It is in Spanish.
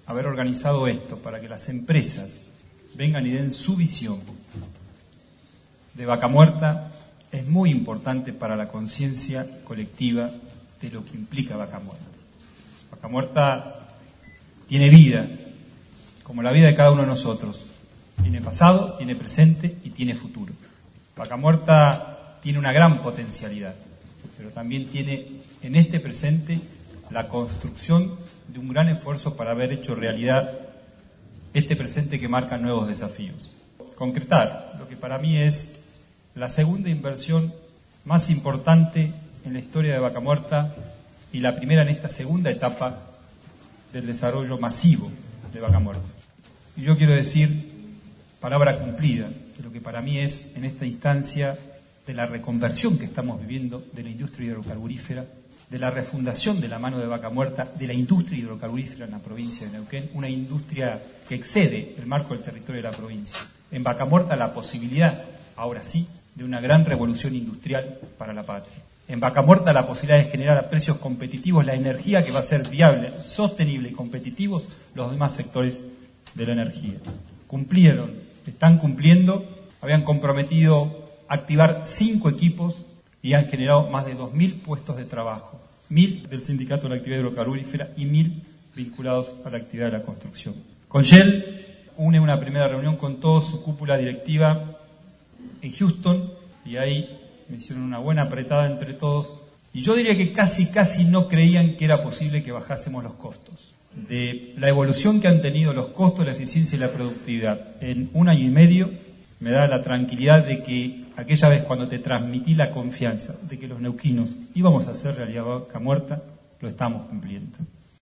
haber organizado esto para que las empresas vengan y den su visión de Vaca Muerta es muy importante para la conciencia colectiva de lo que implica Vaca Muerta. Vaca Muerta tiene vida, como la vida de cada uno de nosotros. Tiene pasado, tiene presente y tiene futuro. Vaca Muerta tiene una gran potencialidad, pero también tiene en este presente la construcción de un gran esfuerzo para haber hecho realidad este presente que marca nuevos desafíos. Concretar lo que para mí es la segunda inversión más importante en la historia de Vaca Muerta y la primera en esta segunda etapa del desarrollo masivo de Vaca Muerta. Y yo quiero decir, palabra cumplida, de lo que para mí es en esta instancia de la reconversión que estamos viviendo de la industria hidrocarburífera, de la refundación de la mano de Vaca Muerta, de la industria hidrocarburífera en la provincia de Neuquén, una industria que excede el marco del territorio de la provincia. En Vaca Muerta la posibilidad, ahora sí, de una gran revolución industrial para la patria. En Vaca Muerta la posibilidad de generar a precios competitivos la energía que va a ser viable, sostenible y competitivos los demás sectores de la energía. Cumplieron, están cumpliendo, habían comprometido activar 5 equipos y han generado más de 2.000 puestos de trabajo, 1.000 del Sindicato de la Actividad Hidrocarburífera y 1.000 vinculados a la actividad de la construcción. Con Shell une una primera reunión con toda su cúpula directiva en Houston y ahí me hicieron una buena apretada entre todos y yo diría que casi no creían que era posible que bajásemos los costos. De la evolución que han tenido los costos, la eficiencia y la productividad en 1 año y medio, me da la tranquilidad de que aquella vez cuando te transmití la confianza de que los neuquinos íbamos a hacer realidad Vaca Muerta, lo estamos cumpliendo.